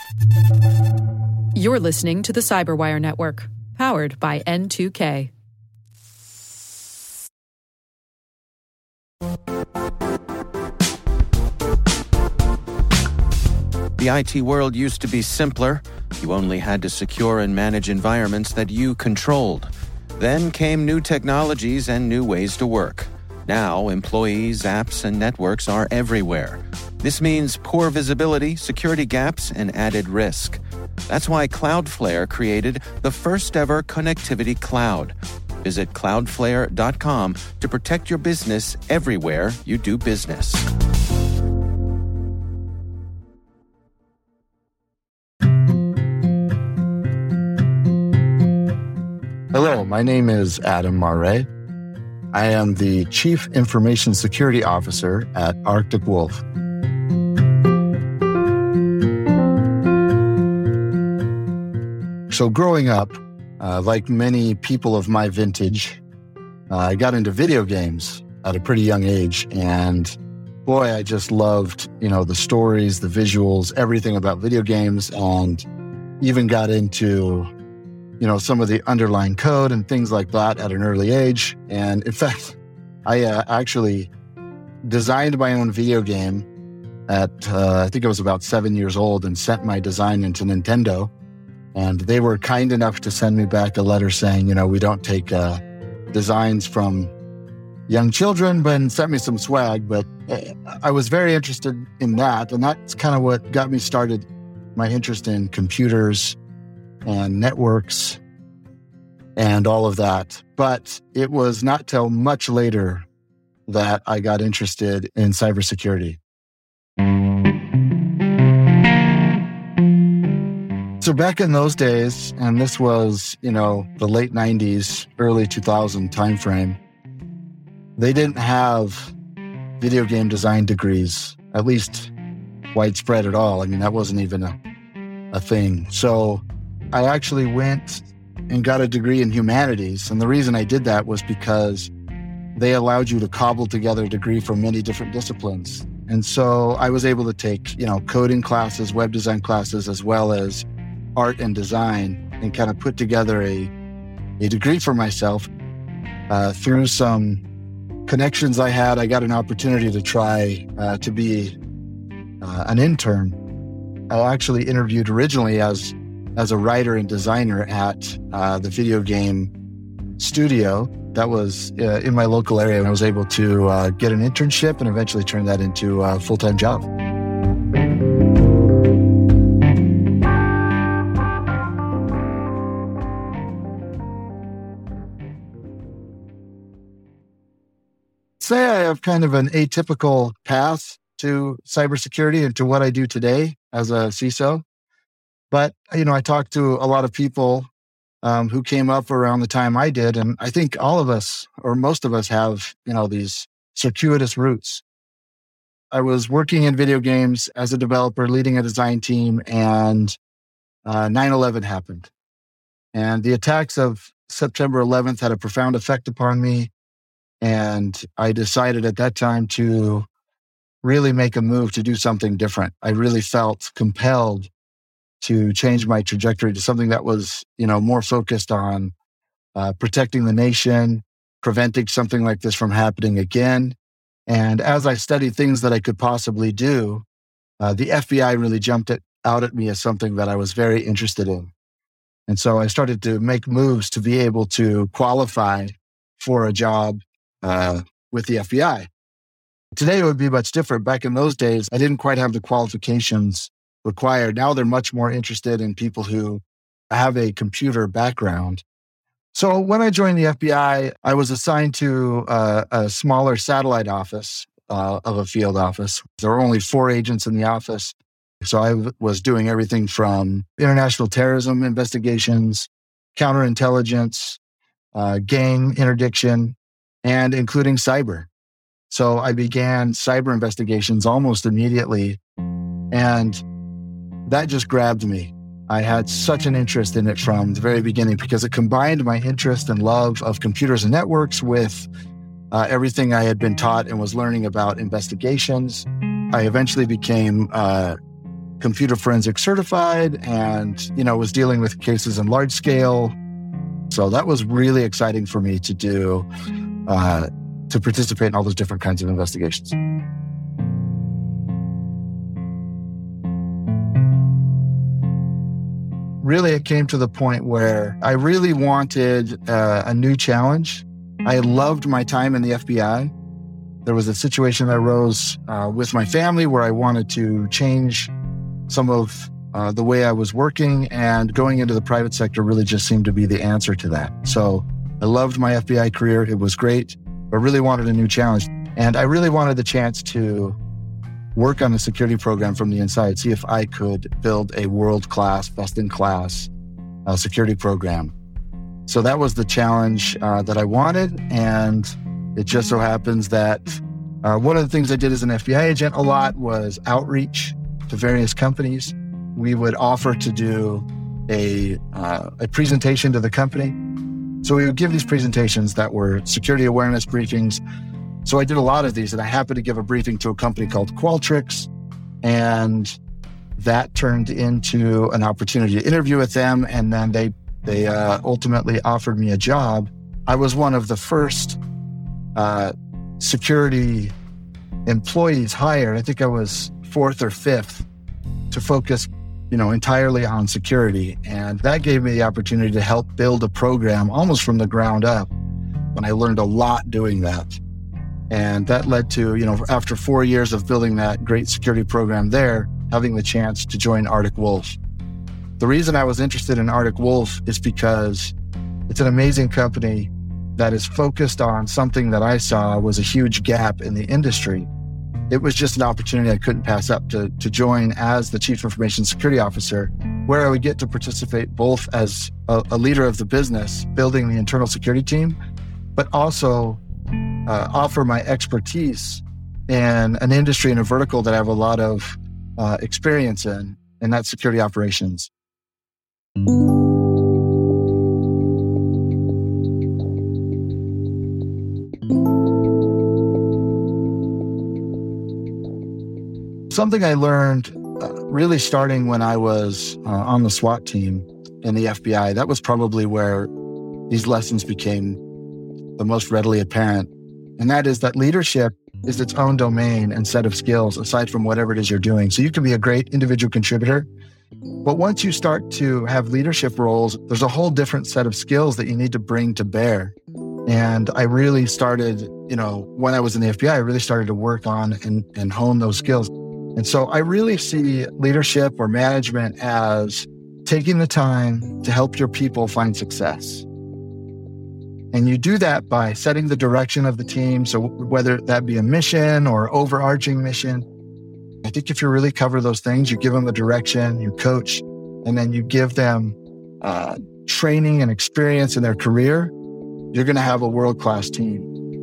You're listening to the Cyberwire Network, powered by N2K. The IT world used to be simpler. You only had to secure and manage environments that you controlled. Then came new technologies and new ways to work. Now, employees, apps, and networks are everywhere. This means poor visibility, security gaps, and added risk. That's why Cloudflare created the first-ever connectivity cloud. Visit cloudflare.com to protect your business everywhere you do business. Hello, my name is Adam Mare. I am the Chief Information Security Officer at Arctic Wolf. So growing up, like many people of my vintage, I got into video games at a pretty young age. And boy, I just loved, the stories, the visuals, everything about video games, and even got into, some of the underlying code and things like that at an early age. And in fact, I actually designed my own video game at, I think I was about 7 years old, and sent my design into Nintendo. And they were kind enough to send me back a letter saying, we don't take designs from young children, but sent me some swag. But I was very interested in that. And that's kind of what got me started, my interest in computers and networks and all of that. But it was not till much later that I got interested in cybersecurity. So back in those days, and this was, the late 90s, early 2000 timeframe, they didn't have video game design degrees, at least widespread at all. I mean, that wasn't even a thing. So I actually went and got a degree in humanities. And the reason I did that was because they allowed you to cobble together a degree from many different disciplines. And so I was able to take, coding classes, web design classes, as well as art and design, and kind of put together a degree for myself. Through some connections I had, I got an opportunity to try to be an intern. I actually interviewed originally as a writer and designer at the video game studio that was in my local area, and I was able to get an internship and eventually turn that into a full-time job. Say I have kind of an atypical path to cybersecurity and to what I do today as a CISO. But, I talked to a lot of people who came up around the time I did. And I think all of us, or most of us, have, these circuitous routes. I was working in video games as a developer, leading a design team, and 9/11 happened. And the attacks of September 11th had a profound effect upon me. And I decided at that time to really make a move to do something different. I really felt compelled to change my trajectory to something that was, more focused on protecting the nation, preventing something like this from happening again. And as I studied things that I could possibly do, the FBI really jumped out at me as something that I was very interested in. And so I started to make moves to be able to qualify for a job with the FBI. Today, it would be much different. Back in those days, I didn't quite have the qualifications required. Now they're much more interested in people who have a computer background. So when I joined the FBI, I was assigned to a smaller satellite office of a field office. There were only 4 agents in the office. So I was doing everything from international terrorism investigations, counterintelligence, gang interdiction, and including cyber. So I began cyber investigations almost immediately, and that just grabbed me. I had such an interest in it from the very beginning because it combined my interest and love of computers and networks with everything I had been taught and was learning about investigations. I eventually became computer forensic certified and, was dealing with cases in large scale. So that was really exciting for me to do, to participate in all those different kinds of investigations. Really, it came to the point where I really wanted a new challenge. I loved my time in the FBI. There was a situation that arose with my family where I wanted to change some of the way I was working, and going into the private sector really just seemed to be the answer to that. So I loved my FBI career. It was great, but really wanted a new challenge. And I really wanted the chance to work on a security program from the inside, see if I could build a world-class, best-in-class security program. So that was the challenge that I wanted. And it just so happens that one of the things I did as an FBI agent a lot was outreach to various companies. We would offer to do a presentation to the company. So we would give these presentations that were security awareness briefings. So I did a lot of these, and I happened to give a briefing to a company called Qualtrics, and that turned into an opportunity to interview with them, and then they ultimately offered me a job. I was one of the first security employees hired. I think I was fourth or fifth to focus, entirely on security, and that gave me the opportunity to help build a program almost from the ground up. And I learned a lot doing that. And that led to, after 4 years of building that great security program there, having the chance to join Arctic Wolf. The reason I was interested in Arctic Wolf is because it's an amazing company that is focused on something that I saw was a huge gap in the industry. It was just an opportunity I couldn't pass up to join as the Chief Information Security Officer, where I would get to participate both as a leader of the business, building the internal security team, but also offer my expertise in an industry and a vertical that I have a lot of experience in, and that's security operations. Something I learned really starting when I was on the SWAT team in the FBI, that was probably where these lessons became the most readily apparent. And that is that leadership is its own domain and set of skills aside from whatever it is you're doing. So you can be a great individual contributor, but once you start to have leadership roles, there's a whole different set of skills that you need to bring to bear. And I really started, when I was in the FBI, I really started to work on and hone those skills. And so I really see leadership or management as taking the time to help your people find success. And you do that by setting the direction of the team. So whether that be a mission or overarching mission, I think if you really cover those things, you give them the direction, you coach, and then you give them training and experience in their career, you're going to have a world-class team.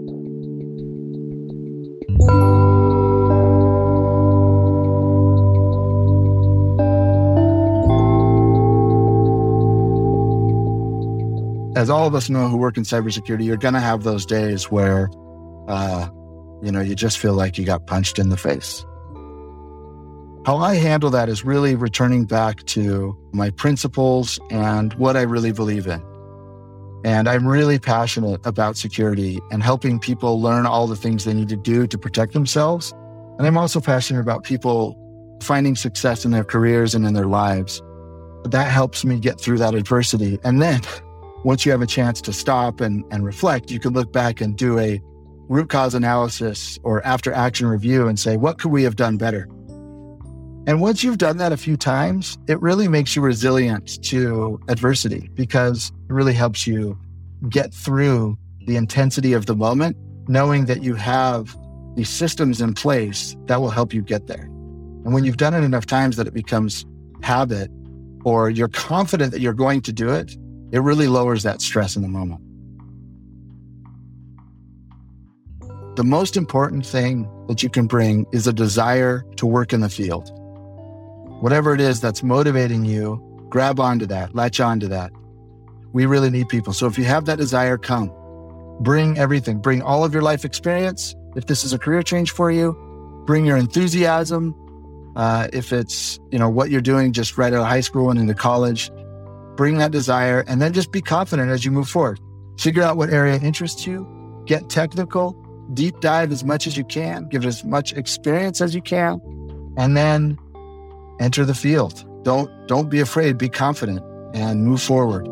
As all of us know who work in cybersecurity, you're going to have those days where, you just feel like you got punched in the face. How I handle that is really returning back to my principles and what I really believe in. And I'm really passionate about security and helping people learn all the things they need to do to protect themselves. And I'm also passionate about people finding success in their careers and in their lives. That helps me get through that adversity. And then once you have a chance to stop and reflect, you can look back and do a root cause analysis or after action review and say, what could we have done better? And once you've done that a few times, it really makes you resilient to adversity because it really helps you get through the intensity of the moment, knowing that you have these systems in place that will help you get there. And when you've done it enough times that it becomes habit or you're confident that you're going to do it, it really lowers that stress in the moment. The most important thing that you can bring is a desire to work in the field. Whatever it is that's motivating you, grab onto that, latch onto that. We really need people. So if you have that desire, come. Bring everything. Bring all of your life experience. If this is a career change for you, bring your enthusiasm, If it's, what you're doing just right out of high school and into college, bring that desire and then just be confident as you move forward. Figure out what area interests you, get technical, deep dive as much as you can, give as much experience as you can, and then enter the field. Don't be afraid, be confident and move forward.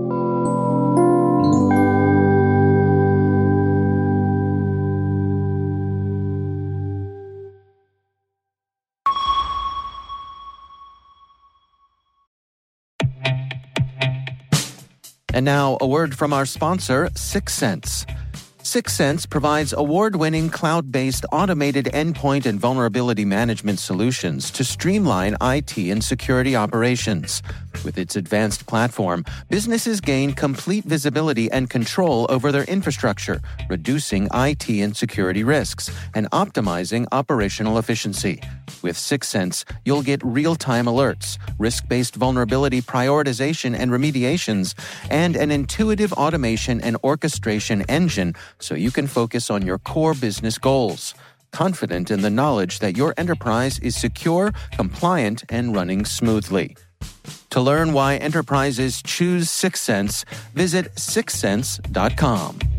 And now, a word from our sponsor, Syxsense. Syxsense provides award-winning cloud-based automated endpoint and vulnerability management solutions to streamline IT and security operations. With its advanced platform, businesses gain complete visibility and control over their infrastructure, reducing IT and security risks and optimizing operational efficiency. With Syxsense, you'll get real-time alerts, risk-based vulnerability prioritization and remediations, and an intuitive automation and orchestration engine so you can focus on your core business goals. Confident in the knowledge that your enterprise is secure, compliant, and running smoothly. To learn why enterprises choose Syxsense, visit syxsense.com.